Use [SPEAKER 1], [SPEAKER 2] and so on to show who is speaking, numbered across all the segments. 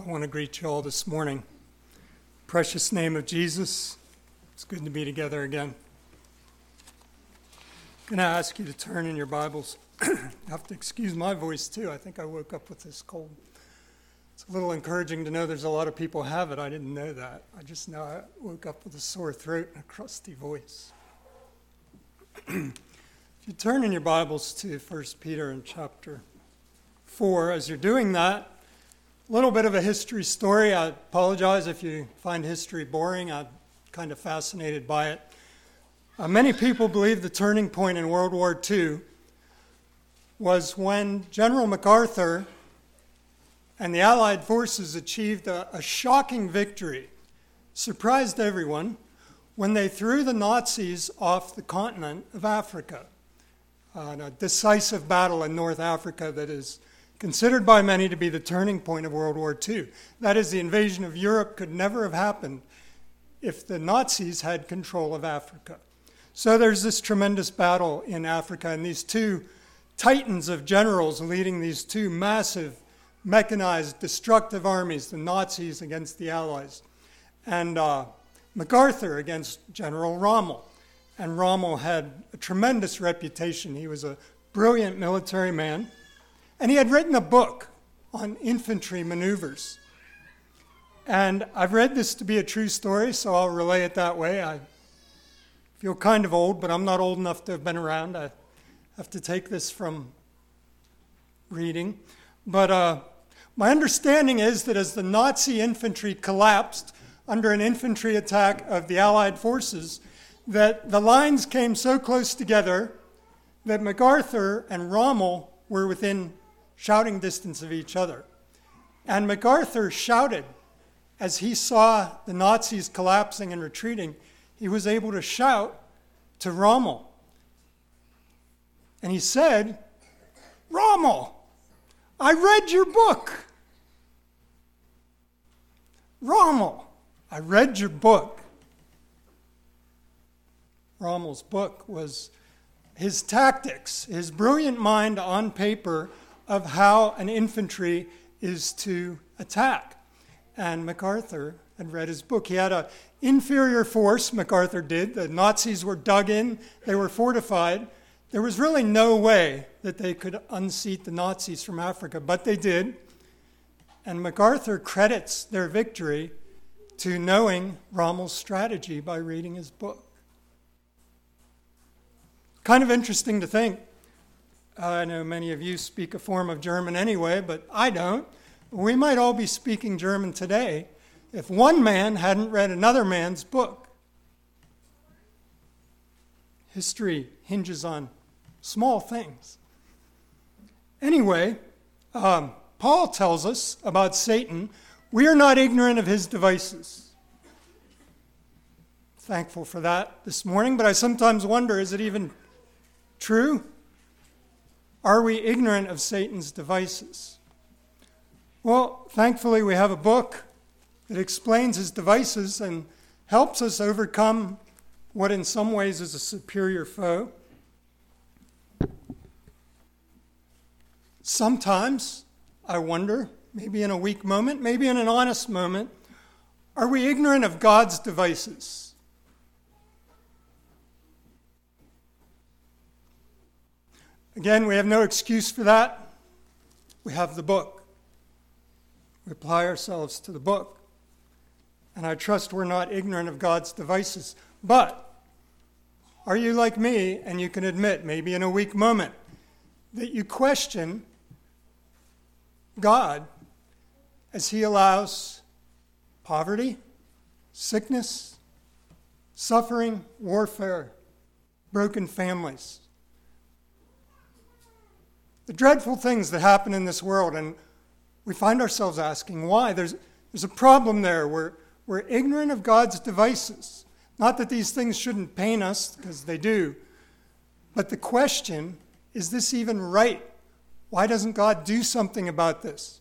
[SPEAKER 1] I want to greet you all this morning. Precious name of Jesus, it's good to be together again. I'm going to ask you to turn in your Bibles. You have to excuse my voice too. I think I woke up with this cold. It's a little encouraging to know there's a lot of people have it. I didn't know that. I just know I woke up with a sore throat and a crusty voice. If you turn in your Bibles to 1 Peter in chapter 4, as you're doing that, a little bit of a history story. I apologize if you find history boring. I'm kind of fascinated by it. Many people believe the turning point in World War II was when General MacArthur and the Allied forces achieved a shocking victory, surprised everyone, when they threw the Nazis off the continent of Africa. A decisive battle in North Africa that is considered by many to be the turning point of World War II. That is, the invasion of Europe could never have happened if the Nazis had control of Africa. So there's this tremendous battle in Africa, and these two titans of generals leading these two massive, mechanized, destructive armies, the Nazis against the Allies, and MacArthur against General Rommel. And Rommel had a tremendous reputation. He was a brilliant military man. And he had written a book on infantry maneuvers. And I've read this to be a true story, so I'll relay it that way. I feel kind of old, but I'm not old enough to have been around. I have to take this from reading. But my understanding is that as the Nazi infantry collapsed under an infantry attack of the Allied forces, that the lines came so close together that MacArthur and Rommel were within shouting distance of each other. And MacArthur shouted as he saw the Nazis collapsing and retreating. He was able to shout to Rommel. And he said, "Rommel, I read your book. Rommel, I read your book." Rommel's book was his tactics, his brilliant mind on paper of how an infantry is to attack. And MacArthur had read his book. He had an inferior force, MacArthur did. The Nazis were dug in. They were fortified. There was really no way that they could unseat the Nazis from Africa, but they did. And MacArthur credits their victory to knowing Rommel's strategy by reading his book. Kind of interesting to think. I know many of you speak a form of German anyway, but I don't. We might all be speaking German today if one man hadn't read another man's book. History hinges on small things. Anyway, Paul tells us about Satan, we are not ignorant of his devices. Thankful for that this morning, but I sometimes wonder, is it even true? Are we ignorant of Satan's devices? Well, thankfully we have a book that explains his devices and helps us overcome what in some ways is a superior foe. Sometimes I wonder, maybe in a weak moment, maybe in an honest moment, are we ignorant of God's devices? Again, we have no excuse for that. We have the book. We apply ourselves to the book. And I trust we're not ignorant of God's devices. But are you like me, and you can admit, maybe in a weak moment, that you question God as he allows poverty, sickness, suffering, warfare, broken families, the dreadful things that happen in this world, and we find ourselves asking why. There's a problem there. We're ignorant of God's devices. Not that these things shouldn't pain us, because they do. But the question, is this even right? Why doesn't God do something about this?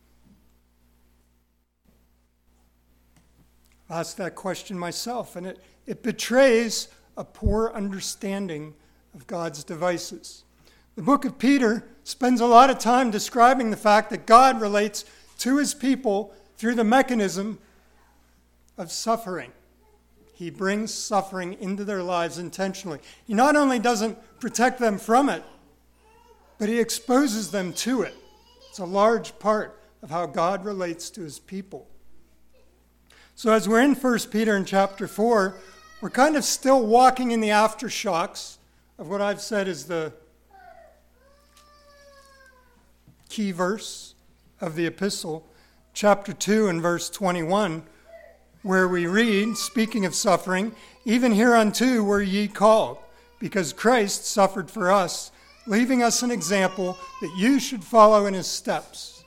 [SPEAKER 1] I asked that question myself, and it betrays a poor understanding of God's devices. The book of Peter spends a lot of time describing the fact that God relates to his people through the mechanism of suffering. He brings suffering into their lives intentionally. He not only doesn't protect them from it, but he exposes them to it. It's a large part of how God relates to his people. So as we're in 1 Peter in chapter 4, we're kind of still walking in the aftershocks of what I've said is the key verse of the epistle, chapter 2 and verse 21, where we read, speaking of suffering, even hereunto were ye called, because Christ suffered for us, leaving us an example that you should follow in his steps.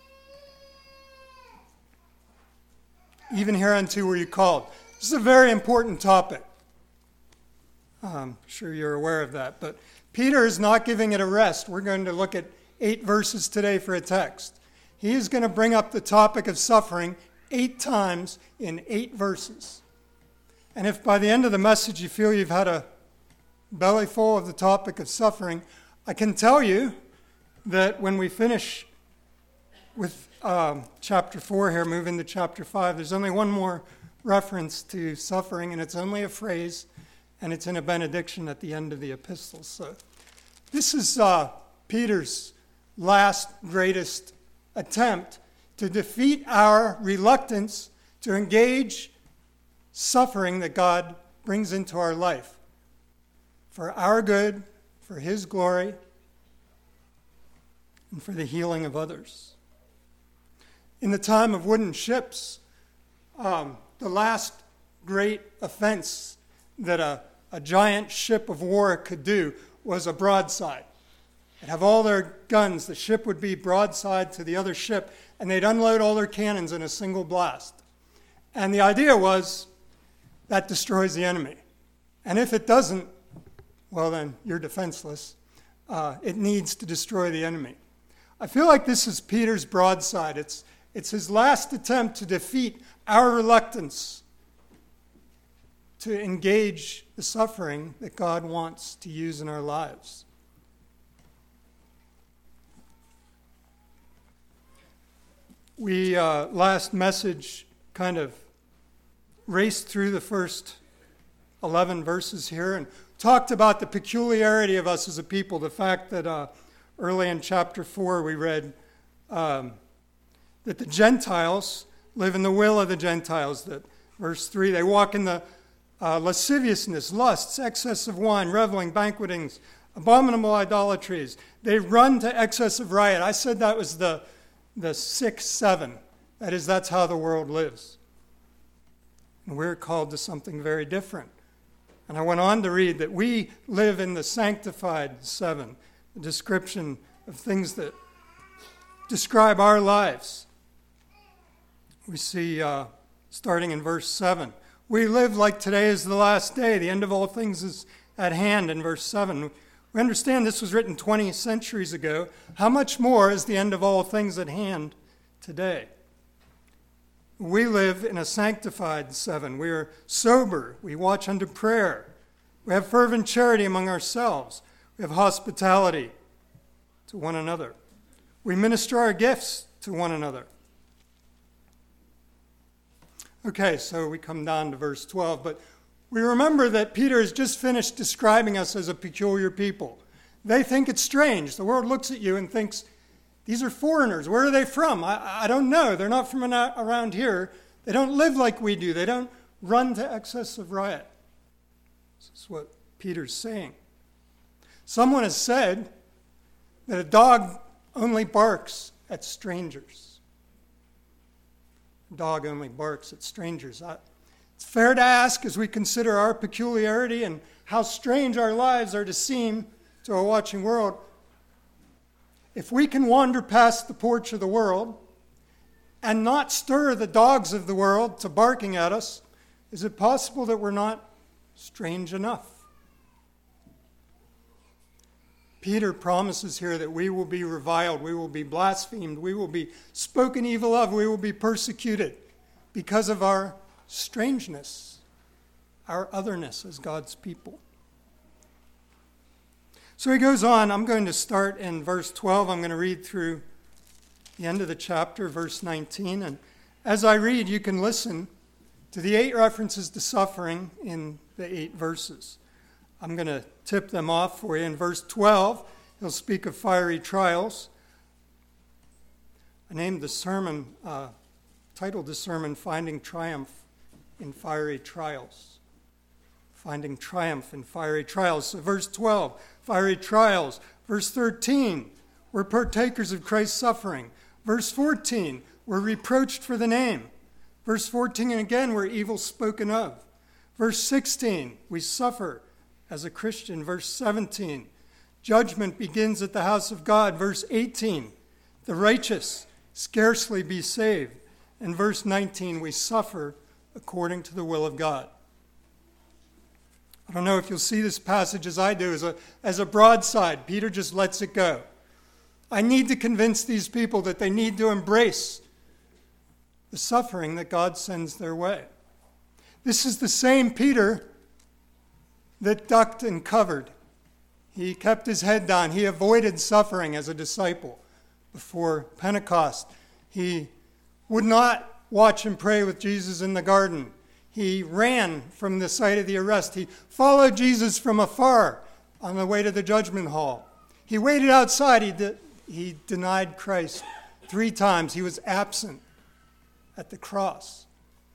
[SPEAKER 1] Even hereunto were you called. This is a very important topic. I'm sure you're aware of that, but Peter is not giving it a rest. We're going to look at 8 verses today for a text. He is going to bring up the topic of suffering 8 times in 8 verses. And if by the end of the message you feel you've had a belly full of the topic of suffering, I can tell you that when we finish with chapter 4 here, move into chapter 5, there's only one more reference to suffering, and it's only a phrase, and it's in a benediction at the end of the epistle. So this is Peter's last greatest attempt to defeat our reluctance to engage suffering that God brings into our life for our good, for his glory, and for the healing of others. In the time of wooden ships, the last great offense that a giant ship of war could do was a broadside. They'd have all their guns, the ship would be broadside to the other ship, and they'd unload all their cannons in a single blast. And the idea was that destroys the enemy. And if it doesn't, well then, you're defenseless. It needs to destroy the enemy. I feel like this is Peter's broadside. It's his last attempt to defeat our reluctance to engage the suffering that God wants to use in our lives. We, last message, kind of raced through the first 11 verses here and talked about the peculiarity of us as a people, the fact that early in chapter 4 we read that the Gentiles live in the will of the Gentiles, that verse 3, they walk in the lasciviousness, lusts, excess of wine, reveling, banquetings, abominable idolatries. They run to excess of riot. I said that was the 6-7. That is, that's how the world lives. And we're called to something very different. And I went on to read that we live in the sanctified 7, the description of things that describe our lives. We see, starting in verse 7, we live like today is the last day. The end of all things is at hand in verse 7. We understand this was written 20 centuries ago. How much more is the end of all things at hand today? We live in a sanctified 7. We are sober. We watch unto prayer. We have fervent charity among ourselves. We have hospitality to one another. We minister our gifts to one another. Okay, so we come down to verse 12, but we remember that Peter has just finished describing us as a peculiar people. They think it's strange. The world looks at you and thinks, these are foreigners. Where are they from? I don't know. They're not from around here. They don't live like we do. They don't run to excess of riot. This is what Peter's saying. Someone has said that a dog only barks at strangers. A dog only barks at strangers. It's fair to ask, as we consider our peculiarity and how strange our lives are to seem to a watching world, if we can wander past the porch of the world and not stir the dogs of the world to barking at us, is it possible that we're not strange enough? Peter promises here that we will be reviled, we will be blasphemed, we will be spoken evil of, we will be persecuted because of our strangeness, our otherness as God's people. So he goes on. I'm going to start in verse 12. I'm going to read through the end of the chapter, verse 19. And as I read, you can listen to the 8 references to suffering in the 8 verses. I'm going to tip them off for you. In verse 12, he'll speak of fiery trials. I named the sermon, titled the sermon, Finding Triumph in Fiery Trials. Finding triumph in fiery trials. So verse 12, fiery trials. Verse 13, we're partakers of Christ's suffering. Verse 14, we're reproached for the name. Verse 14, and again, we're evil spoken of. Verse 16, we suffer as a Christian. Verse 17, judgment begins at the house of God. Verse 18, the righteous scarcely be saved. And verse 19, we suffer according to the will of God. I don't know if you'll see this passage as I do, as a broadside. Peter just lets it go. I need to convince these people that they need to embrace the suffering that God sends their way. This is the same Peter that ducked and covered. He kept his head down. He avoided suffering as a disciple before Pentecost. He would not watch and pray with Jesus in the garden. He ran from the site of the arrest. He followed Jesus from afar on the way to the judgment hall. He waited outside. He denied Christ 3 times. He was absent at the cross.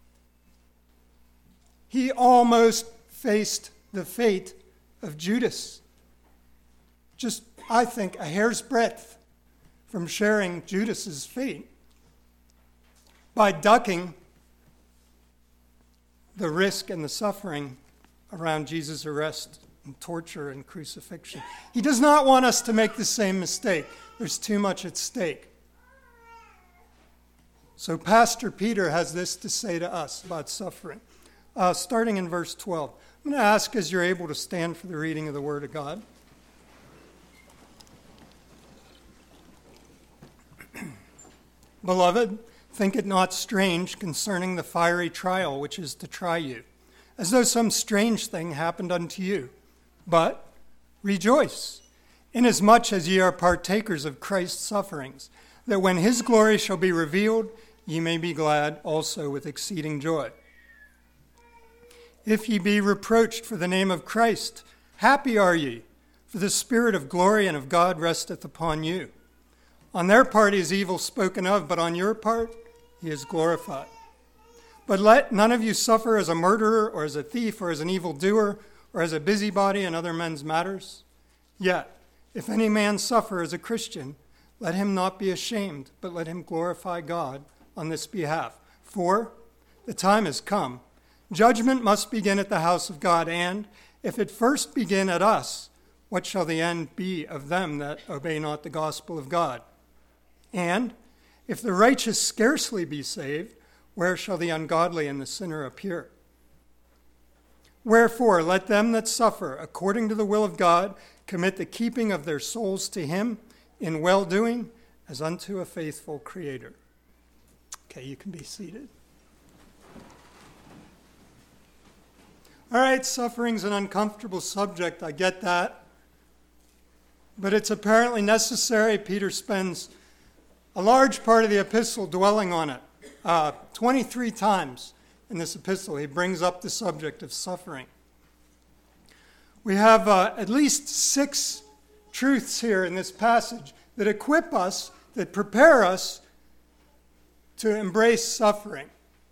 [SPEAKER 1] He almost faced the fate of Judas. Just, I think, a hair's breadth from sharing Judas's fate by ducking the risk and the suffering around Jesus' arrest and torture and crucifixion. He does not want us to make the same mistake. There's too much at stake. So Pastor Peter has this to say to us about suffering. Starting in verse 12. I'm going to ask as you're able to stand for the reading of the Word of God. Beloved, think it not strange concerning the fiery trial which is to try you, as though some strange thing happened unto you. But rejoice, inasmuch as ye are partakers of Christ's sufferings, that when his glory shall be revealed, ye may be glad also with exceeding joy. If ye be reproached for the name of Christ, happy are ye, for the Spirit of glory and of God resteth upon you. On their part he is evil spoken of, but on your part he is glorified. But let none of you suffer as a murderer, or as a thief, or as an evildoer, or as a busybody in other men's matters. Yet, if any man suffer as a Christian, let him not be ashamed, but let him glorify God on this behalf. For the time is come. Judgment must begin at the house of God, and if it first begin at us, what shall the end be of them that obey not the gospel of God? And if the righteous scarcely be saved, where shall the ungodly and the sinner appear? Wherefore, let them that suffer according to the will of God commit the keeping of their souls to him in well-doing as unto a faithful Creator. Okay, you can be seated. All right, suffering's an uncomfortable subject. I get that. But it's apparently necessary. Peter spends a large part of the epistle dwelling on it. 23 times in this epistle, he brings up the subject of suffering. We have at least 6 truths here in this passage that equip us, that prepare us to embrace suffering.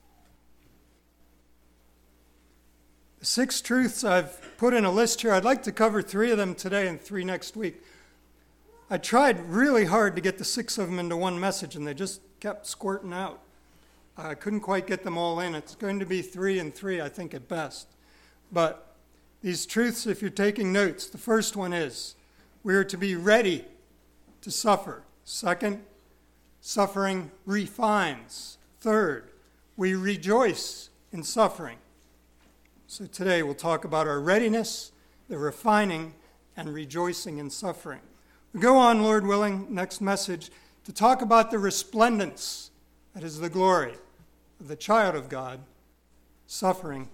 [SPEAKER 1] The 6 truths I've put in a list here. I'd like to cover 3 of them today and 3 next week. I tried really hard to get the 6 of them into one message, and they just kept squirting out. I couldn't quite get them all in. It's going to be 3 and 3, I think, at best. But these truths, if you're taking notes, the first one is we are to be ready to suffer. Second, suffering refines. Third, we rejoice in suffering. So today we'll talk about our readiness, the refining, and rejoicing in suffering. We go on, Lord willing, next message, to talk about the resplendence, that is the glory of the child of God, suffering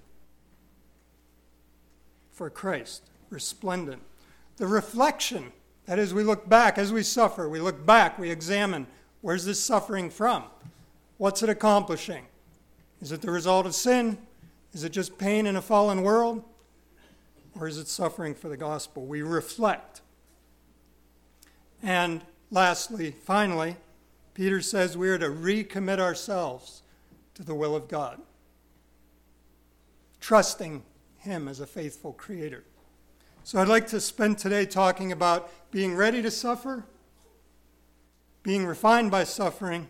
[SPEAKER 1] for Christ, resplendent. The reflection, that is, we look back as we suffer, we look back, we examine, where's this suffering from? What's it accomplishing? Is it the result of sin? Is it just pain in a fallen world? Or is it suffering for the gospel? We reflect. And lastly, finally, Peter says we are to recommit ourselves to the will of God, trusting him as a faithful creator. So I'd like to spend today talking about being ready to suffer, being refined by suffering,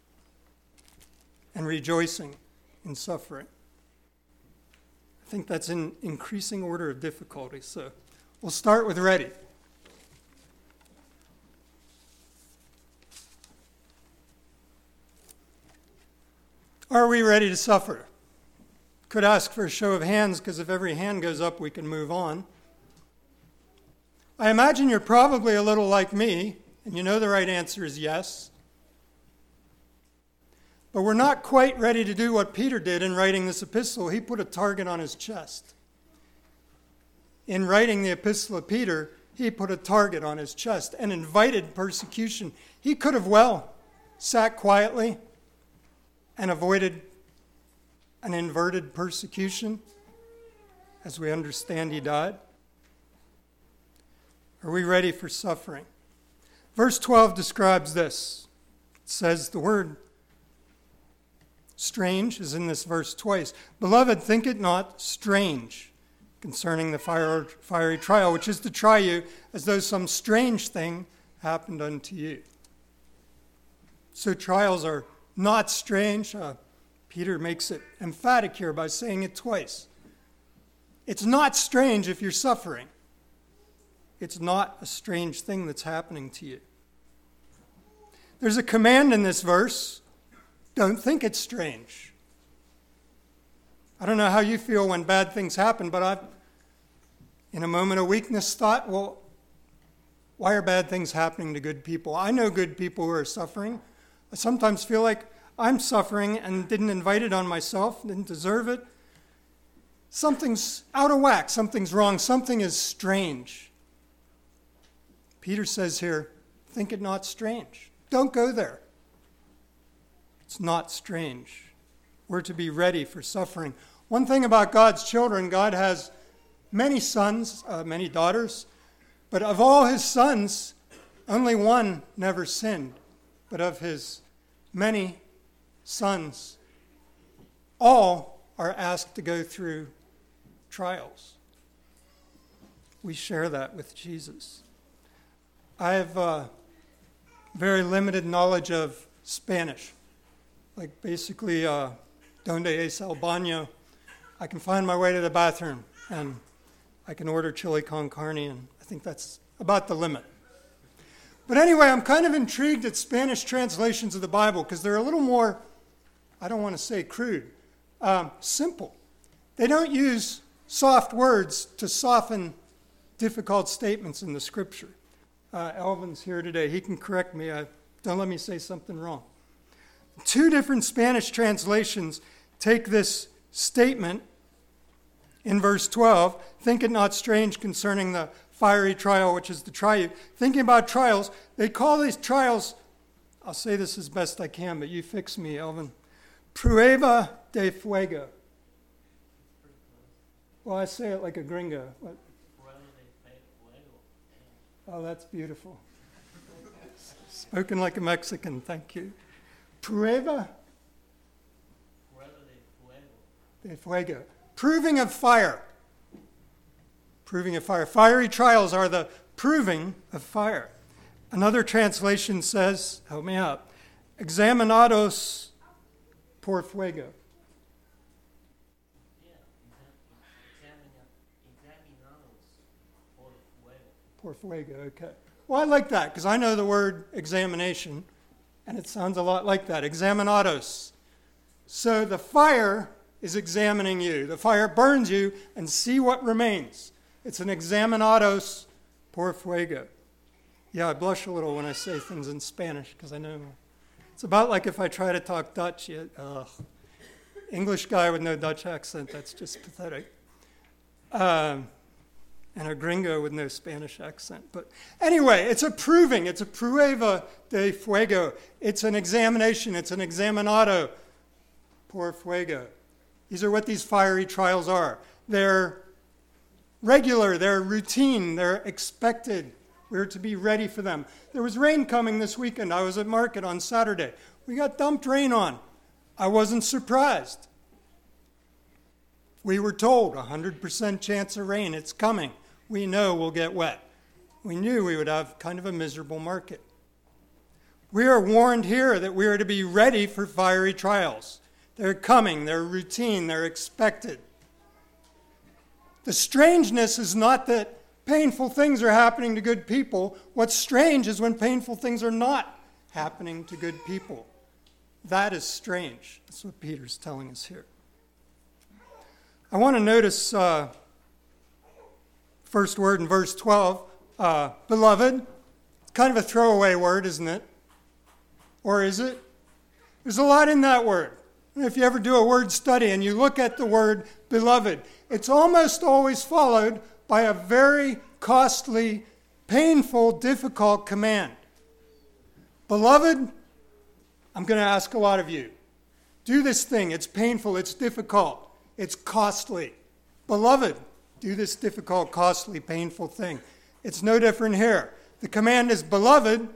[SPEAKER 1] and rejoicing in suffering. I think that's in increasing order of difficulty. So we'll start with ready. Are we ready to suffer? Could ask for a show of hands, because if every hand goes up, we can move on. I imagine you're probably a little like me, and you know the right answer is yes. But we're not quite ready to do what Peter did in writing this epistle. He put a target on his chest. In writing the epistle of Peter, he put a target on his chest and invited persecution. He could have well sat quietly and avoided an inverted persecution. As we understand, he died. Are we ready for suffering? Verse 12 describes this. It says the word strange is in this verse twice. Beloved, think it not strange concerning the fiery trial, which is to try you as though some strange thing happened unto you. So trials are not strange. Peter makes it emphatic here by saying it twice. It's not strange if you're suffering. It's not a strange thing that's happening to you. There's a command in this verse. Don't think it's strange. I don't know how you feel when bad things happen, but I've, in a moment of weakness, thought, well, why are bad things happening to good people? I know good people who are suffering. I sometimes feel like I'm suffering and didn't invite it on myself, didn't deserve it. Something's out of whack. Something's wrong. Something is strange. Peter says here, think it not strange. Don't go there. It's not strange. We're to be ready for suffering. One thing about God's children, God has many sons, many daughters, but of all his sons, only one never sinned. But of his many sons, all are asked to go through trials. We share that with Jesus. I have very limited knowledge of Spanish. Like basically, donde es el baño? I can find my way to the bathroom, and I can order chili con carne, and I think that's about the limit. But anyway, I'm kind of intrigued at Spanish translations of the Bible because they're a little more, I don't want to say crude, simple. They don't use soft words to soften difficult statements in the Scripture. Elvin's here today. He can correct me. Don't let me say something wrong. Two different Spanish translations take this statement in verse 12, think it not strange concerning the fiery trial, which is to try you. Thinking about trials, they call these trials, I'll say this as best I can, but you fix me, Elvin. Prueba de fuego. Well, I say it like a gringo. What? Oh, that's beautiful. Spoken like a Mexican, thank you. Prueba de fuego. Proving of fire. Proving of fire. Fiery trials are the proving of fire. Another translation says, help me out, examinados por fuego. Por fuego, okay. Well, I like that because I know the word examination, and it sounds a lot like that, examinados. So the fire is examining you. The fire burns you, and see what remains. It's an examinados por fuego. Yeah, I blush a little when I say things in Spanish because I know it's about like if I try to talk Dutch. English guy with no Dutch accent, that's just pathetic. and a gringo with no Spanish accent. But anyway, it's a proving. It's a prueba de fuego. It's an examination. It's an examinado por fuego. These are what these fiery trials are. They're regular. They're routine. They're expected. We're to be ready for them. There was rain coming this weekend. I was at market on Saturday. We got dumped rain on. I wasn't surprised. We were told 100% chance of rain. It's coming. We know we'll get wet. We knew we would have kind of a miserable market. We are warned here that we are to be ready for fiery trials. They're coming. They're routine. They're expected. The strangeness is not that painful things are happening to good people. What's strange is when painful things are not happening to good people. That is strange. That's what Peter's telling us here. I want to notice first word in verse 12, beloved. Kind of a throwaway word, isn't it? Or is it? There's a lot in that word. If you ever do a word study and you look at the word beloved, it's almost always followed by a very costly, painful, difficult command. Beloved, I'm going to ask a lot of you. Do this thing. It's painful. It's difficult. It's costly. Beloved, do this difficult, costly, painful thing. It's no different here. The command is, beloved,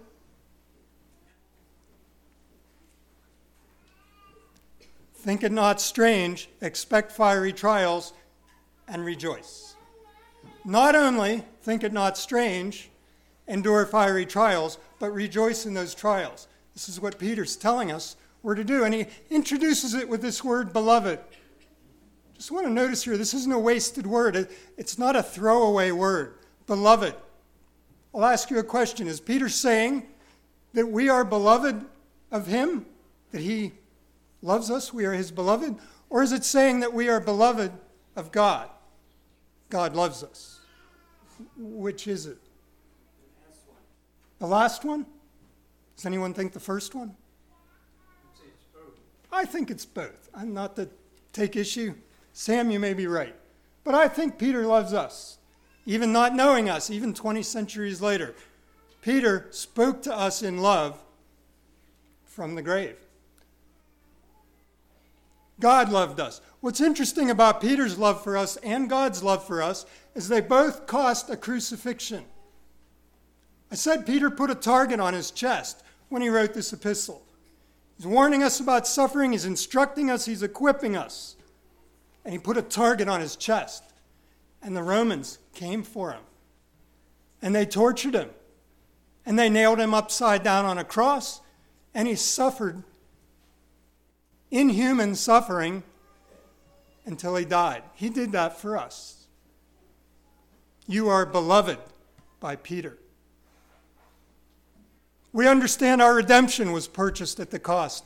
[SPEAKER 1] think it not strange, expect fiery trials, and rejoice. Not only think it not strange, endure fiery trials, but rejoice in those trials. This is what Peter's telling us we're to do, and he introduces it with this word, beloved. Just want to notice here, this isn't a wasted word. It's not a throwaway word. Beloved. I'll ask you a question. Is Peter saying that we are beloved of him? That he loves us? We are his beloved? Or is it saying that we are beloved of God? God loves us. Which is it? The last one? Does anyone think the first one? I think it's both. I'm not to take issue. Sam, you may be right. But I think Peter loves us, even not knowing us, even 20 centuries later. Peter spoke to us in love from the grave. God loved us. What's interesting about Peter's love for us and God's love for us is they both cost a crucifixion. I said Peter put a target on his chest when he wrote this epistle. He's warning us about suffering. He's instructing us. He's equipping us. And he put a target on his chest. And the Romans came for him. And they tortured him. And they nailed him upside down on a cross. And he suffered inhuman suffering until he died. He did that for us. You are beloved by Peter. We understand our redemption was purchased at the cost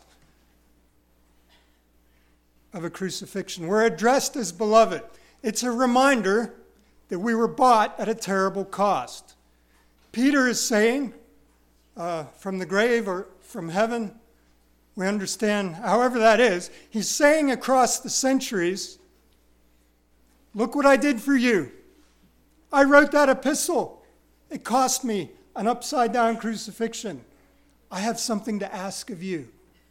[SPEAKER 1] of a crucifixion. We're addressed as beloved. It's a reminder that we were bought at a terrible cost. Peter is saying, from the grave or from heaven, we understand, however that is, he's saying across the centuries, look what I did for you. I wrote that epistle. It cost me an upside-down crucifixion. I have something to ask of you.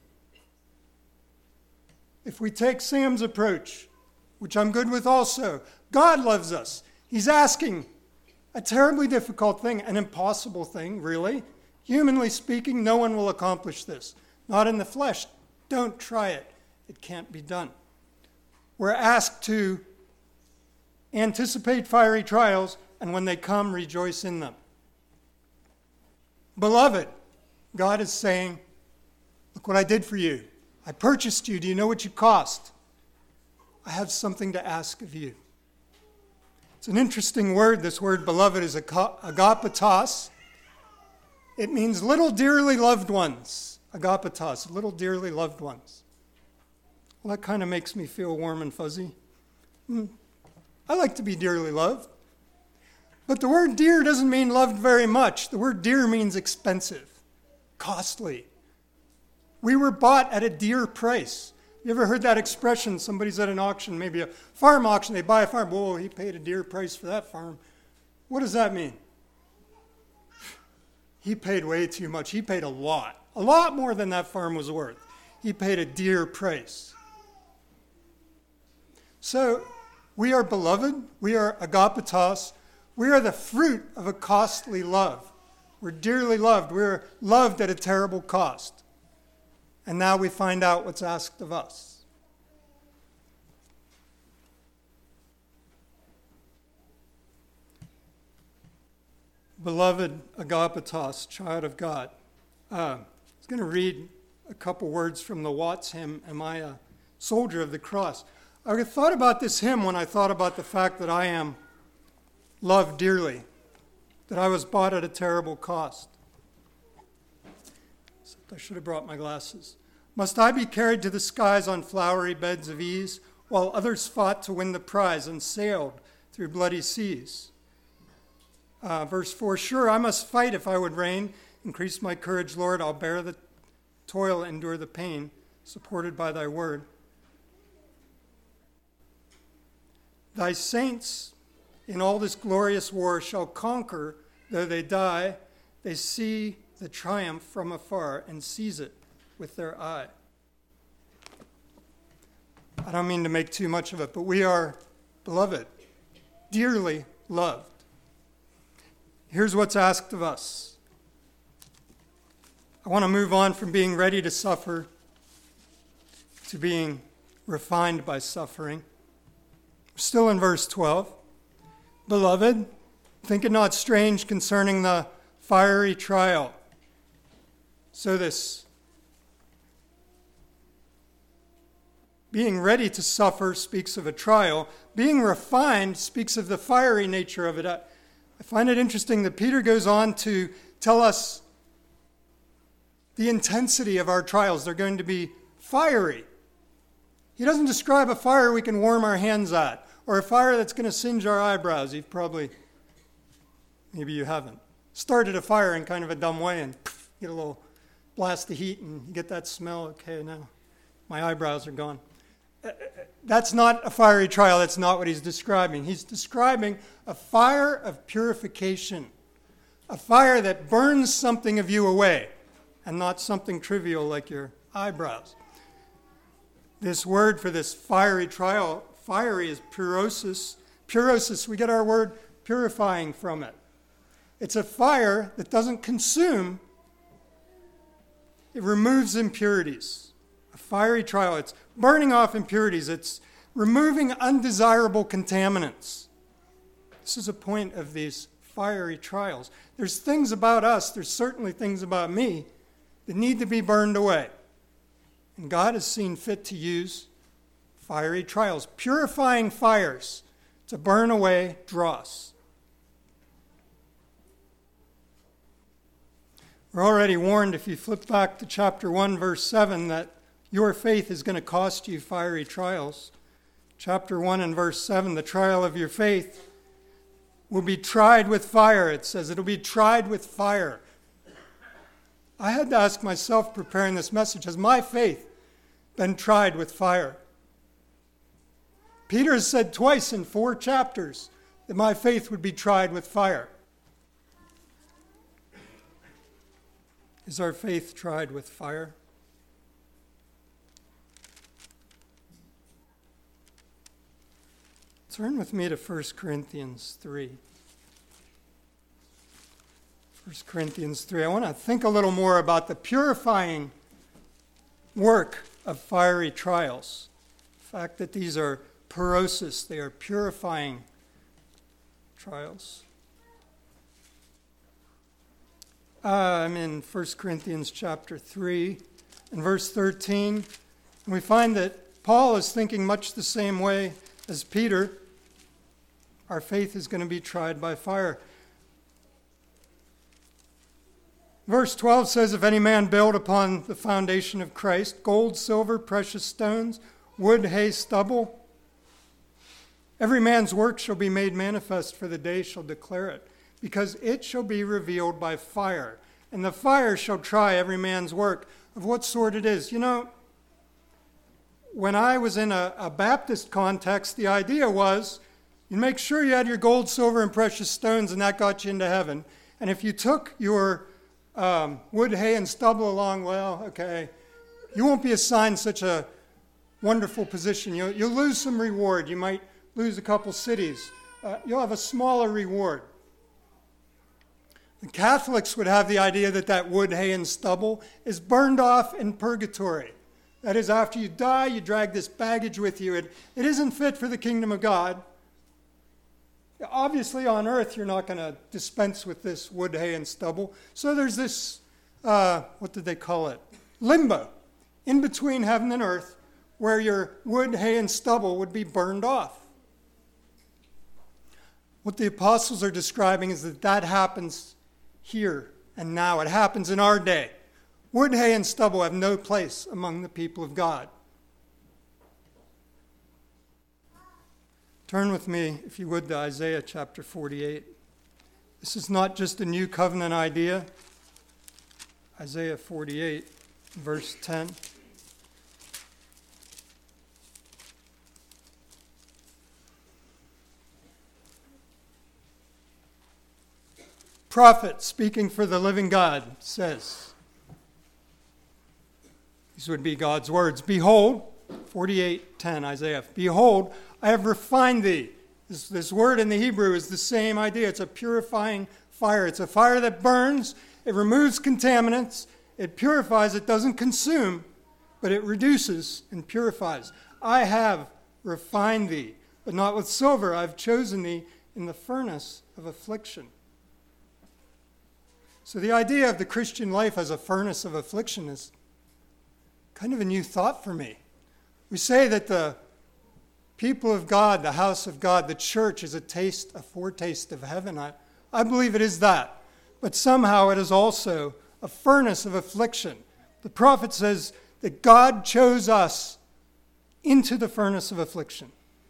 [SPEAKER 1] If we take Sam's approach, which I'm good with also, God loves us. He's asking a terribly difficult thing, an impossible thing, really. Humanly speaking, no one will accomplish this. Not in the flesh. Don't try it. It can't be done. We're asked to anticipate fiery trials, and when they come, rejoice in them. Beloved, God is saying, look what I did for you. I purchased you. Do you know what you cost? I have something to ask of you. It's an interesting word. This word, beloved, is agapetos. It means little dearly loved ones. Agapetos, little dearly loved ones. Well, that kind of makes me feel warm and fuzzy. I like to be dearly loved. But the word dear doesn't mean loved very much. The word dear means expensive, costly. We were bought at a dear price. You ever heard that expression? Somebody's at an auction, maybe a farm auction. They buy a farm. Whoa, he paid a dear price for that farm. What does that mean? He paid way too much. He paid a lot more than that farm was worth. He paid a dear price. So we are beloved. We are agapetos. We are the fruit of a costly love. We're dearly loved. We're loved at a terrible cost. And now we find out what's asked of us. Beloved agapetos, child of God. I was going to read a couple words from the Watts hymn, Am I a Soldier of the Cross? I thought about this hymn when I thought about the fact that I am loved dearly, that I was bought at a terrible cost. I should have brought my glasses. Must I be carried to the skies on flowery beds of ease, while others fought to win the prize and sailed through bloody seas? Verse 4, sure, I must fight if I would reign. Increase my courage, Lord. I'll bear the toil, endure the pain, supported by thy word. Thy saints in all this glorious war shall conquer, though they die. They see the triumph from afar and seize it with their eye. I don't mean to make too much of it, but we are beloved, dearly loved. Here's what's asked of us. I want to move on from being ready to suffer to being refined by suffering. We're still in verse 12. Beloved, think it not strange concerning the fiery trial. So this being ready to suffer speaks of a trial. Being refined speaks of the fiery nature of it. I find it interesting that Peter goes on to tell us the intensity of our trials. They're going to be fiery. He doesn't describe a fire we can warm our hands at, or a fire that's going to singe our eyebrows. You've probably, maybe you haven't, started a fire in kind of a dumb way and get a little blast of heat and you get that smell. Okay, now my eyebrows are gone. That's not a fiery trial. That's not what he's describing. He's describing a fire of purification, a fire that burns something of you away and not something trivial like your eyebrows. This word for this fiery trial, fiery, is purosis. Purosis, we get our word purifying from it. It's a fire that doesn't consume. It removes impurities. A fiery trial, it's burning off impurities. It's removing undesirable contaminants. This is a point of these fiery trials. There's things about us, there's certainly things about me that need to be burned away. And God has seen fit to use fiery trials, purifying fires to burn away dross. We're already warned, if you flip back to chapter 1, verse 7, that your faith is going to cost you fiery trials. Chapter 1 and verse 7, the trial of your faith will be tried with fire. It says it'll be tried with fire. I had to ask myself, preparing this message, has my faith been tried with fire? Peter has said twice in 4 chapters that my faith would be tried with fire. Is our faith tried with fire? Turn with me to 1 Corinthians 3. 1 Corinthians 3. I want to think a little more about the purifying work of fiery trials. The fact that these are purosis, they are purifying trials. I'm in 1 Corinthians chapter 3 and verse 13. And we find that Paul is thinking much the same way as Peter. Our faith is going to be tried by fire. Verse 12 says, if any man build upon the foundation of Christ, gold, silver, precious stones, wood, hay, stubble, every man's work shall be made manifest, for the day shall declare it, because it shall be revealed by fire. And the fire shall try every man's work of what sort it is. You know, when I was in a Baptist context, the idea was you'd make sure you had your gold, silver, and precious stones, and that got you into heaven. And if you took your wood, hay, and stubble along, well, okay, you won't be assigned such a wonderful position. You'll lose some reward. You might lose a couple cities. You'll have a smaller reward. The Catholics would have the idea that wood, hay, and stubble is burned off in purgatory. That is, after you die, you drag this baggage with you. It isn't fit for the kingdom of God. Obviously, on earth, you're not going to dispense with this wood, hay, and stubble. So there's this, what did they call it? Limbo, in between heaven and earth, where your wood, hay, and stubble would be burned off. What the apostles are describing is that happens here and now. It happens in our day. Wood, hay, and stubble have no place among the people of God. Turn with me, if you would, to Isaiah chapter 48. This is not just a new covenant idea. Isaiah 48, verse 10. Prophet, speaking for the living God, says, these would be God's words, behold, 48:10, Isaiah, behold, I have refined thee. This word in the Hebrew is the same idea. It's a purifying fire. It's a fire that burns. It removes contaminants. It purifies. It doesn't consume, but it reduces and purifies. I have refined thee, but not with silver. I have chosen thee in the furnace of affliction. So the idea of the Christian life as a furnace of affliction is kind of a new thought for me. We say that the people of God, the house of God, the church is a foretaste of heaven. I believe it is that. But somehow it is also a furnace of affliction. The prophet says that God chose us into the furnace of affliction.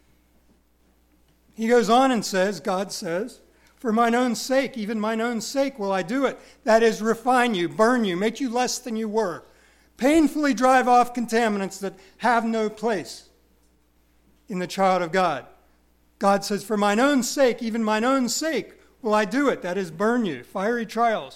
[SPEAKER 1] He goes on and says, God says, for mine own sake, even mine own sake will I do it. That is, refine you, burn you, make you less than you were. Painfully drive off contaminants that have no place in the child of God. God says, for mine own sake, even mine own sake will I do it. That is, burn you, fiery trials.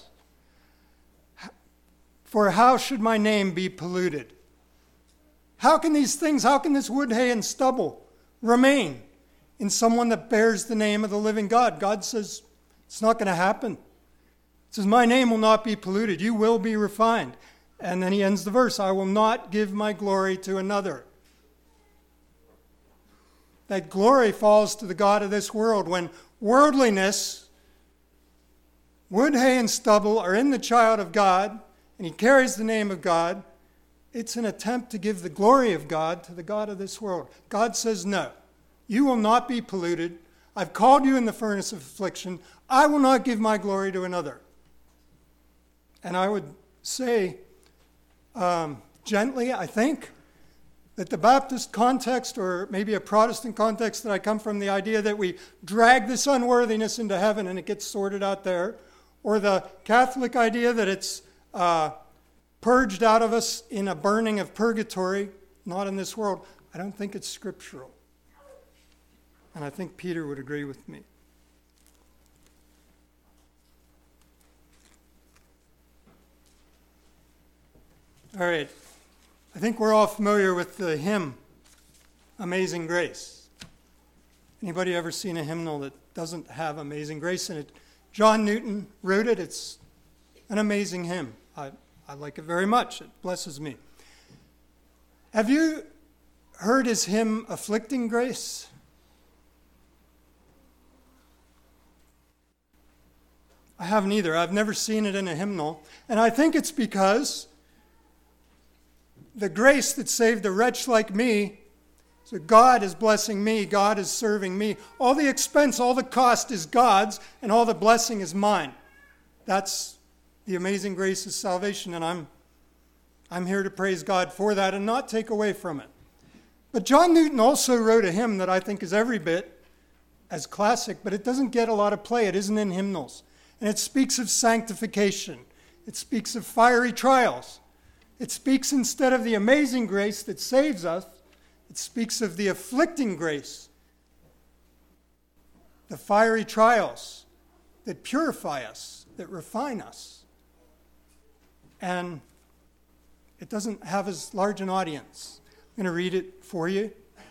[SPEAKER 1] For how should my name be polluted? How can these things, how can this wood, hay, and stubble remain in someone that bears the name of the living God? God says, it's not going to happen. It says, my name will not be polluted. You will be refined. And then he ends the verse, I will not give my glory to another. That glory falls to the God of this world. When worldliness, wood, hay, and stubble are in the child of God, and he carries the name of God, it's an attempt to give the glory of God to the God of this world. God says, no, you will not be polluted. I've called you in the furnace of affliction. I will not give my glory to another. And I would say, gently, I think, that the Baptist context, or maybe a Protestant context that I come from, the idea that we drag this unworthiness into heaven and it gets sorted out there, or the Catholic idea that it's purged out of us in a burning of purgatory, not in this world, I don't think it's scriptural. And I think Peter would agree with me. All right. I think we're all familiar with the hymn, Amazing Grace. Anybody ever seen a hymnal that doesn't have Amazing Grace in it? John Newton wrote it. It's an amazing hymn. I like it very much. It blesses me. Have you heard his hymn, Afflicting Grace? I haven't either. I've never seen it in a hymnal. And I think it's because the grace that saved a wretch like me, so God is blessing me, God is serving me. All the expense, all the cost is God's, and all the blessing is mine. That's the amazing grace of salvation, and I'm here to praise God for that and not take away from it. But John Newton also wrote a hymn that I think is every bit as classic, but it doesn't get a lot of play. It isn't in hymnals. And it speaks of sanctification. It speaks of fiery trials. It speaks, instead of the amazing grace that saves us, it speaks of the afflicting grace the fiery trials that purify us, that refine us. And it doesn't have as large an audience. I'm going to read it for you.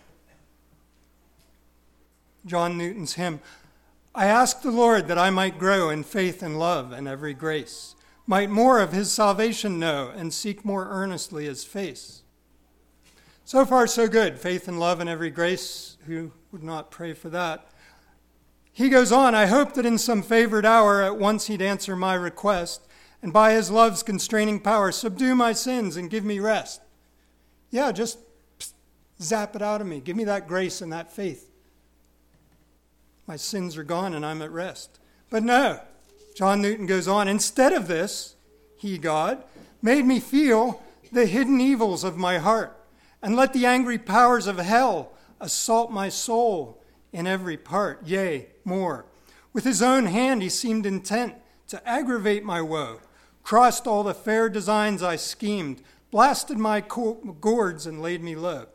[SPEAKER 1] John Newton's hymn. I ask the Lord that I might grow in faith and love and every grace, might more of his salvation know and seek more earnestly his face. So far, so good. Faith and love and every grace. Who would not pray for that? He goes on, I hope that in some favored hour at once he'd answer my request, and by his love's constraining power subdue my sins and give me rest. Yeah, just zap it out of me. Give me that grace and that faith. My sins are gone and I'm at rest. But no, John Newton goes on, instead of this, he, God, made me feel the hidden evils of my heart, and let the angry powers of hell assault my soul in every part, yea, more. With his own hand he seemed intent to aggravate my woe, crossed all the fair designs I schemed, blasted my gourds and laid me low.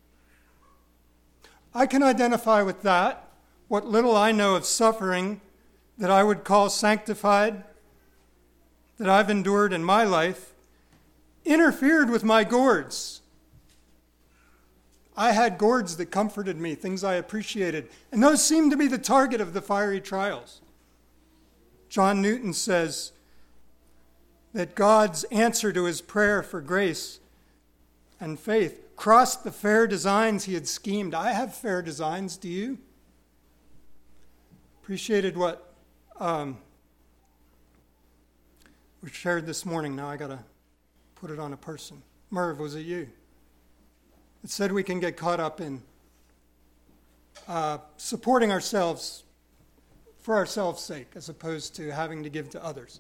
[SPEAKER 1] I can identify with that. What little I know of suffering that I would call sanctified, that I've endured in my life, interfered with my gourds. I had gourds that comforted me, things I appreciated, and those seemed to be the target of the fiery trials. John Newton says that God's answer to his prayer for grace and faith crossed the fair designs he had schemed. I have fair designs, do you? Appreciated what we shared this morning. Now I got to put it on a person. Merv, was it you? It said we can get caught up in supporting ourselves for ourselves' sake as opposed to having to give to others.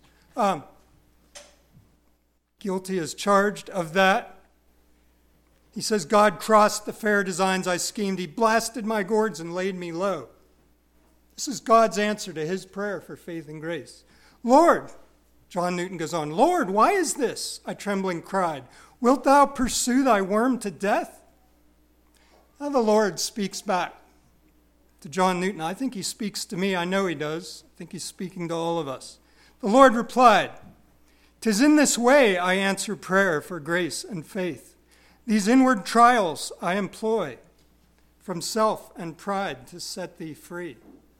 [SPEAKER 1] Guilty as charged of that. He says, God crossed the fair designs I schemed. He blasted my gourds and laid me low. This is God's answer to his prayer for faith and grace. Lord, John Newton goes on, Lord, why is this? I trembling cried. Wilt thou pursue thy worm to death? Now the Lord speaks back to John Newton. I think he speaks to me. I know he does. I think he's speaking to all of us. The Lord replied, 'Tis in this way I answer prayer for grace and faith. These inward trials I employ from self and pride to set thee free.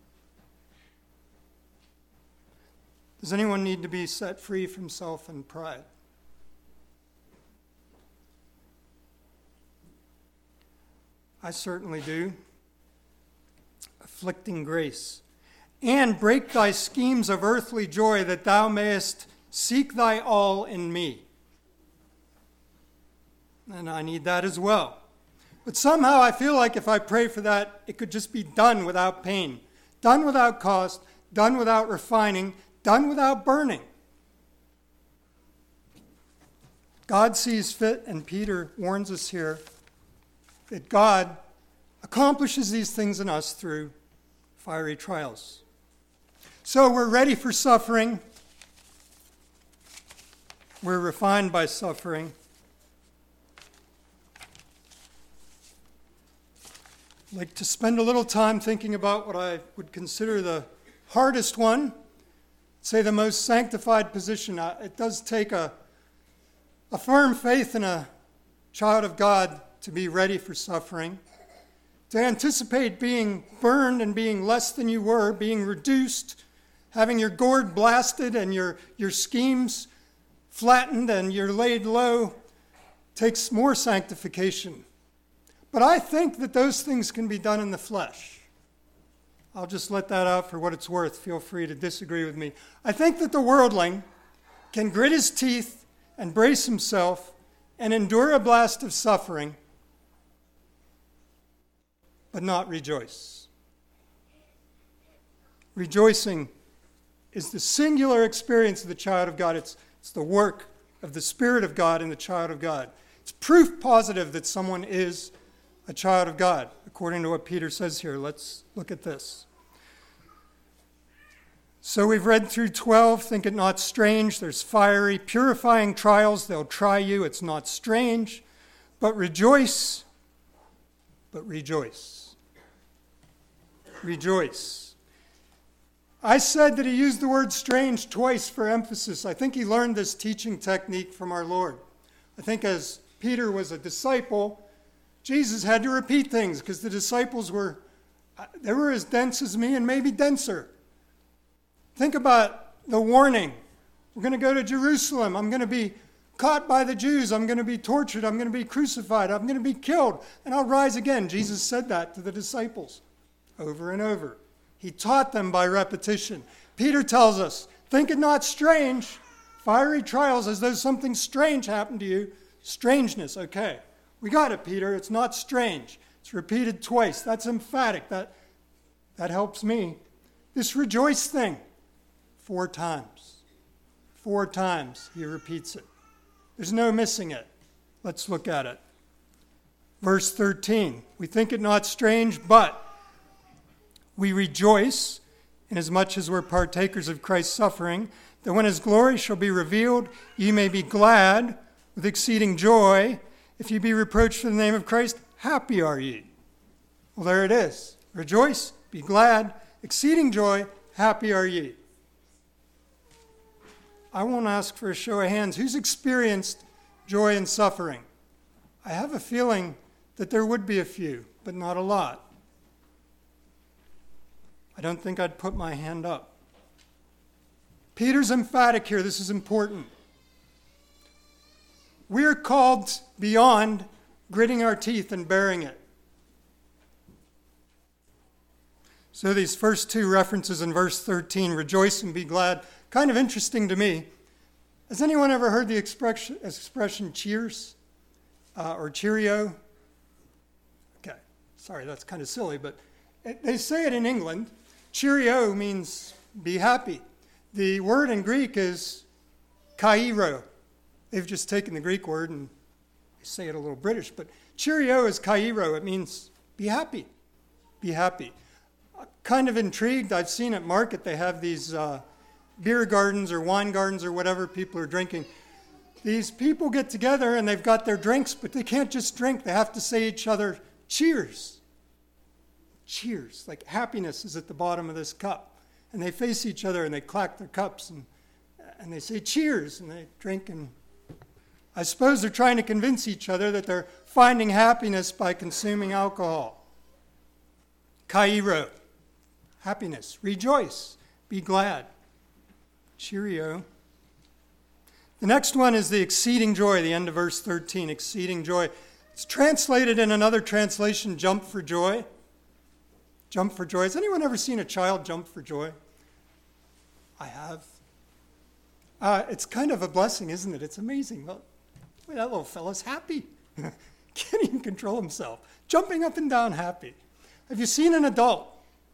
[SPEAKER 1] Does anyone need to be set free from self and pride? I certainly do. Afflicting grace. And break thy schemes of earthly joy, that thou mayest seek thy all in me. And I need that as well. But somehow I feel like if I pray for that, it could just be done without pain, done without cost, done without refining, done without burning. God sees fit, and Peter warns us here that God accomplishes these things in us through fiery trials. So we're ready for suffering. We're refined by suffering. I'd like to spend a little time thinking about what I would consider the hardest one, say the most sanctified position. It does take a firm faith in a child of God to be ready for suffering, to anticipate being burned and being less than you were, being reduced, having your gourd blasted and your schemes flattened and you're laid low, takes more sanctification. But I think that those things can be done in the flesh. I'll just let that out for what it's worth. Feel free to disagree with me. I think that the worldling can grit his teeth and brace himself and endure a blast of suffering, but not rejoice. Rejoicing is the singular experience of the child of God. It's the work of the Spirit of God in the child of God. It's proof positive that someone is a child of God, according to what Peter says here. Let's look at this. So we've read through 12, think it not strange. There's fiery, purifying trials. They'll try you. It's not strange. But rejoice. But rejoice. Rejoice. I said that he used the word strange twice for emphasis. I think he learned this teaching technique from our Lord. I think as Peter was a disciple, Jesus had to repeat things because the disciples were as dense as me and maybe denser. Think about the warning. We're going to go to Jerusalem. I'm going to be caught by the Jews. I'm going to be tortured. I'm going to be crucified. I'm going to be killed. And I'll rise again. Jesus said that to the disciples over and over. He taught them by repetition. Peter tells us, think it not strange, fiery trials as though something strange happened to you. Strangeness, okay. We got it, Peter. It's not strange. It's repeated twice. That's emphatic. That helps me. This rejoice thing, 4 times. 4 times he repeats it. There's no missing it. Let's look at it. Verse 13. We think it not strange, but we rejoice, inasmuch as we're partakers of Christ's suffering, that when his glory shall be revealed, ye may be glad with exceeding joy. If ye be reproached for the name of Christ, happy are ye. Well, there it is. Rejoice, be glad, exceeding joy, happy are ye. I won't ask for a show of hands. Who's experienced joy and suffering? I have a feeling that there would be a few, but not a lot. I don't think I'd put my hand up. Peter's emphatic here. This is important. We're called beyond gritting our teeth and bearing it. So these first 2 references in verse 13, rejoice and be glad, kind of interesting to me. Has anyone ever heard the expression cheers or cheerio? Okay, sorry, that's kind of silly, but they say it in England. Cheerio means be happy. The word in Greek is kairo. They've just taken the Greek word and they say it a little British, but cheerio is kairo. It means be happy. Be happy. Kind of intrigued. I've seen at market they have these beer gardens or wine gardens or whatever people are drinking. These people get together and they've got their drinks, but they can't just drink. They have to say each other, cheers. Cheers. Like happiness is at the bottom of this cup. And they face each other and they clack their cups and they say cheers and they drink. And I suppose they're trying to convince each other that they're finding happiness by consuming alcohol. Kairo. Happiness. Rejoice. Be glad. Cheerio. The next one is the exceeding joy, the end of verse 13, exceeding joy. It's translated in another translation, jump for joy. Jump for joy. Has anyone ever seen a child jump for joy? I have. It's kind of a blessing, isn't it? It's amazing. Look, that little fella's happy. Can't even control himself. Jumping up and down happy. Have you seen an adult?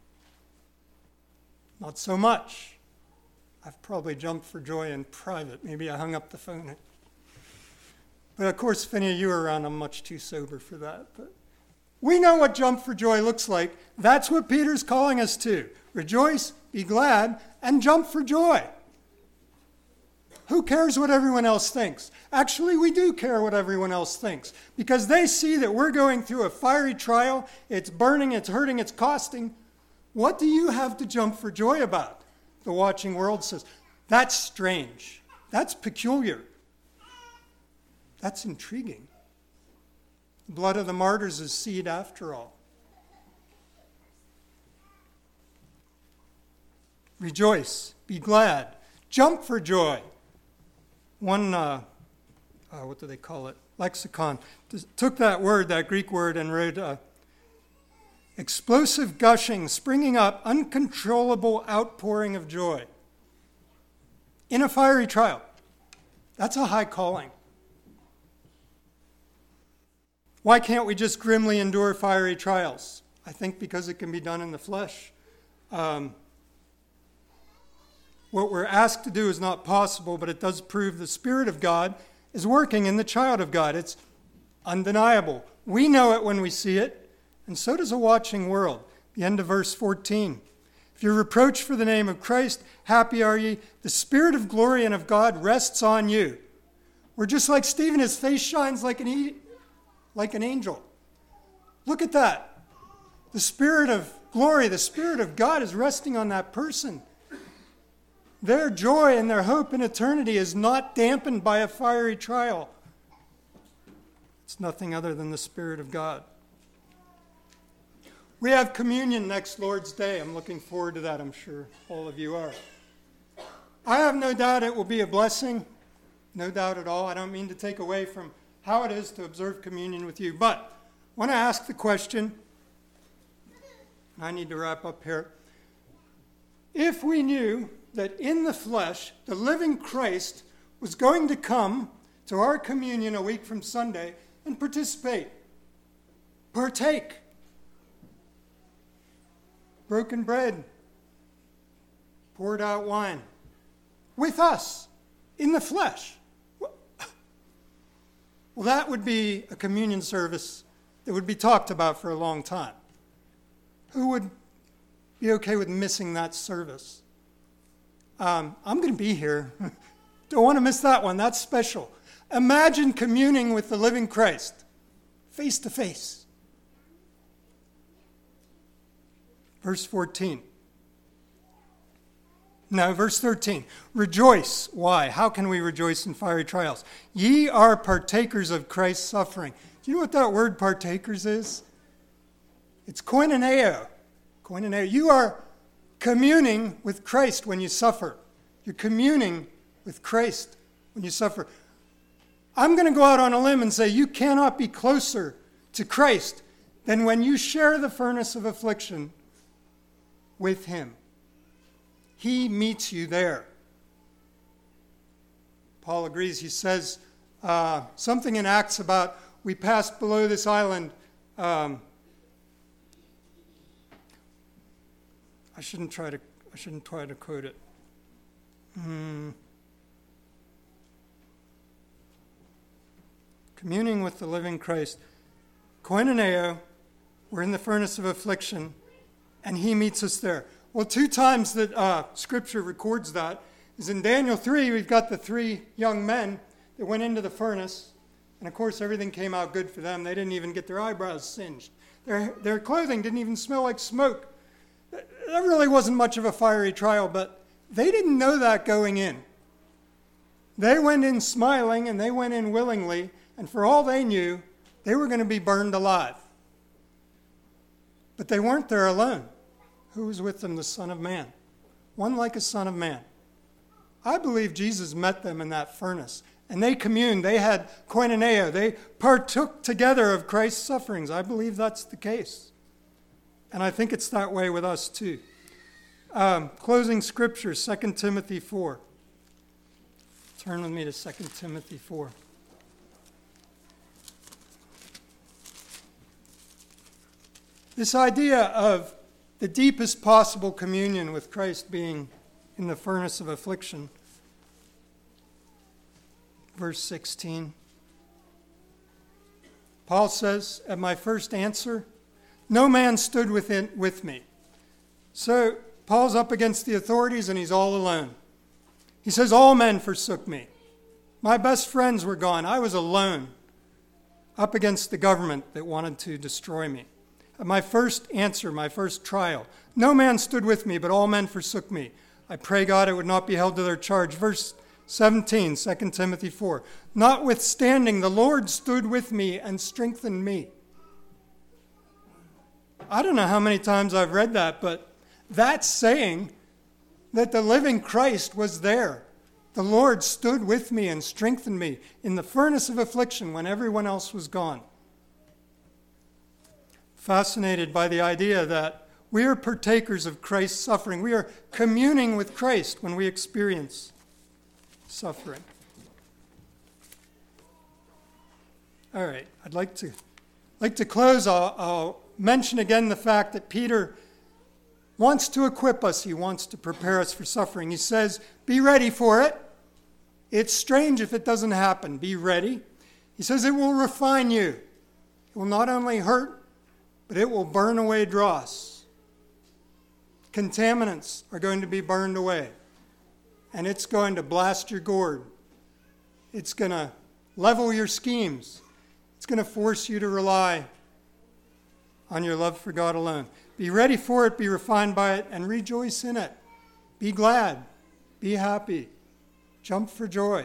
[SPEAKER 1] Not so much. I've probably jumped for joy in private. Maybe I hung up the phone. But of course, if any of you are around, I'm much too sober for that. But we know what jump for joy looks like. That's what Peter's calling us to. Rejoice, be glad, and jump for joy. Who cares what everyone else thinks? Actually, we do care what everyone else thinks because they see that we're going through a fiery trial. It's burning, it's hurting, it's costing. What do you have to jump for joy about? The watching world says, that's strange. That's peculiar. That's intriguing. The blood of the martyrs is seed after all. Rejoice, be glad, jump for joy. One, what do they call it? Lexicon took that word, that Greek word, and wrote explosive gushing, springing up, uncontrollable outpouring of joy. In a fiery trial. That's a high calling. Why can't we just grimly endure fiery trials? I think because it can be done in the flesh. What we're asked to do is not possible, but it does prove the Spirit of God is working in the child of God. It's undeniable. We know it when we see it, and so does a watching world. The end of verse 14. If you're reproached for the name of Christ, happy are ye. The Spirit of glory and of God rests on you. We're just like Stephen. His face shines like an angel. Look at that. The Spirit of glory, the Spirit of God is resting on that person. Their joy and their hope in eternity is not dampened by a fiery trial. It's nothing other than the Spirit of God. We have communion next Lord's Day. I'm looking forward to that. I'm sure all of you are. I have no doubt it will be a blessing. No doubt at all. I don't mean to take away from how it is to observe communion with you. But I want to ask the question, and I need to wrap up here. If we knew that in the flesh, the living Christ was going to come to our communion a week from Sunday and participate, partake, broken bread, poured out wine, with us, in the flesh. Well, that would be a communion service that would be talked about for a long time. Who would be okay with missing that service? I'm going to be here. Don't want to miss that one. That's special. Imagine communing with the living Christ, face to face. Verse 14. No, verse 13. Rejoice. Why? How can we rejoice in fiery trials? Ye are partakers of Christ's suffering. Do you know what that word partakers is? It's koinoneo. Koinoneo. You are communing with Christ when you suffer. You're communing with Christ when you suffer. I'm going to go out on a limb and say you cannot be closer to Christ than when you share the furnace of affliction with him. He meets you there. Paul agrees. He says something in Acts about we passed below this island. I shouldn't try to quote it. Communing with the living Christ. Koinoneo, we're in the furnace of affliction, and he meets us there. Well, 2 times that Scripture records that is in Daniel 3. We've got the 3 young men that went into the furnace, and of course everything came out good for them. They didn't even get their eyebrows singed. Their clothing didn't even smell like smoke. That really wasn't much of a fiery trial, but they didn't know that going in. They went in smiling, and they went in willingly, and for all they knew, they were going to be burned alive. But they weren't there alone. Who was with them? The Son of Man. One like a Son of Man. I believe Jesus met them in that furnace. And they communed. They had koinoneo. They partook together of Christ's sufferings. I believe that's the case. And I think it's that way with us too. Closing scripture, 2 Timothy 4. Turn with me to 2 Timothy 4. This idea of the deepest possible communion with Christ being in the furnace of affliction. Verse 16. Paul says, at my first answer, no man stood with me. So Paul's up against the authorities and he's all alone. He says, all men forsook me. My best friends were gone. I was alone up against the government that wanted to destroy me. At my first answer, my first trial, no man stood with me, but all men forsook me. I pray God it would not be held to their charge. Verse 17, 2 Timothy 4. Notwithstanding, the Lord stood with me and strengthened me. I don't know how many times I've read that, but that's saying that the living Christ was there. The Lord stood with me and strengthened me in the furnace of affliction when everyone else was gone. Fascinated by the idea that we are partakers of Christ's suffering. We are communing with Christ when we experience suffering. All right, I'd like to close. I'll mention again the fact that Peter wants to equip us. He wants to prepare us for suffering. He says, be ready for it. It's strange if it doesn't happen. Be ready. He says it will refine you. It will not only hurt, but it will burn away dross. Contaminants are going to be burned away. And it's going to blast your gourd. It's going to level your schemes. It's going to force you to rely on your love for God alone. Be ready for it, be refined by it, and rejoice in it. Be glad. Be happy. Jump for joy.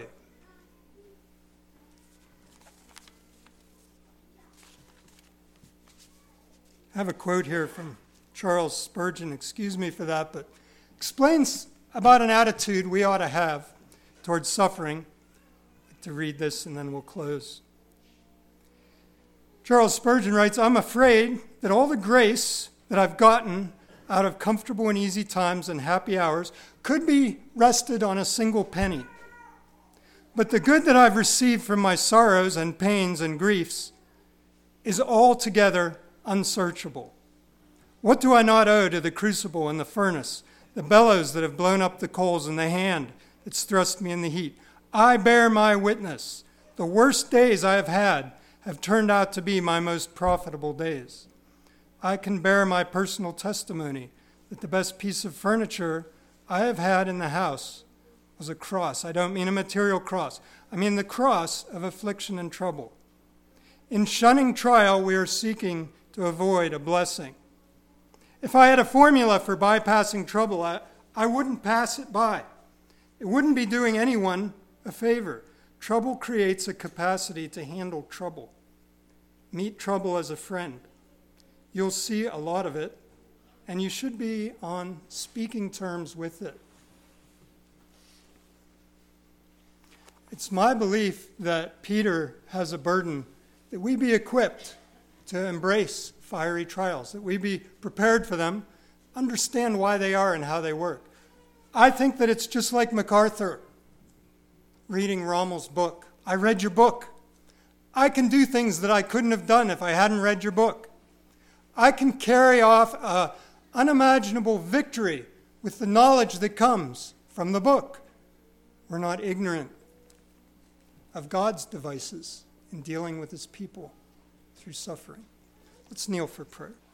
[SPEAKER 1] I have a quote here from Charles Spurgeon, excuse me for that, but explains about an attitude we ought to have towards suffering. I'd like to read this and then we'll close. Charles Spurgeon writes, I'm afraid that all the grace that I've gotten out of comfortable and easy times and happy hours could be rested on a single penny. But the good that I've received from my sorrows and pains and griefs is altogether unsearchable. What do I not owe to the crucible and the furnace, the bellows that have blown up the coals and the hand that's thrust me in the heat? I bear my witness. The worst days I have turned out to be my most profitable days. I can bear my personal testimony that the best piece of furniture I have had in the house was a cross. I don't mean a material cross. I mean the cross of affliction and trouble. In shunning trial, we are seeking to avoid a blessing. If I had a formula for bypassing trouble, I wouldn't pass it by. It wouldn't be doing anyone a favor. Trouble creates a capacity to handle trouble. Meet trouble as a friend. You'll see a lot of it, and you should be on speaking terms with it. It's my belief that Peter has a burden that we be equipped to embrace fiery trials, that we be prepared for them, understand why they are and how they work. I think that it's just like MacArthur reading Rommel's book. I read your book. I can do things that I couldn't have done if I hadn't read your book. I can carry off an unimaginable victory with the knowledge that comes from the book. We're not ignorant of God's devices in dealing with his people through suffering. Let's kneel for prayer.